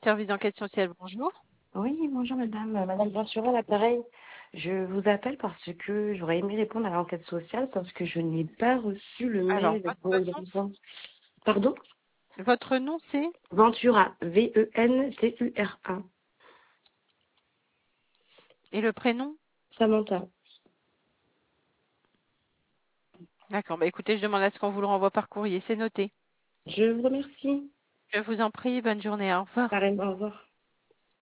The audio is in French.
Service d'enquête sociale, bonjour. Oui, bonjour madame, madame Ventura à l'appareil. Je vous appelle parce que j'aurais aimé répondre à l'enquête sociale, sauf que je n'ai pas reçu le Alors, mail votre pour y nom, répondre. Pardon? votre nom c'est Ventura, Ventura. et le prénom? Samantha. D'accord, bah écoutez, je demande à ce qu'on vous le renvoie par courrier, c'est noté. Je vous remercie. Je vous en prie, bonne journée, au revoir. Pareillement, au revoir.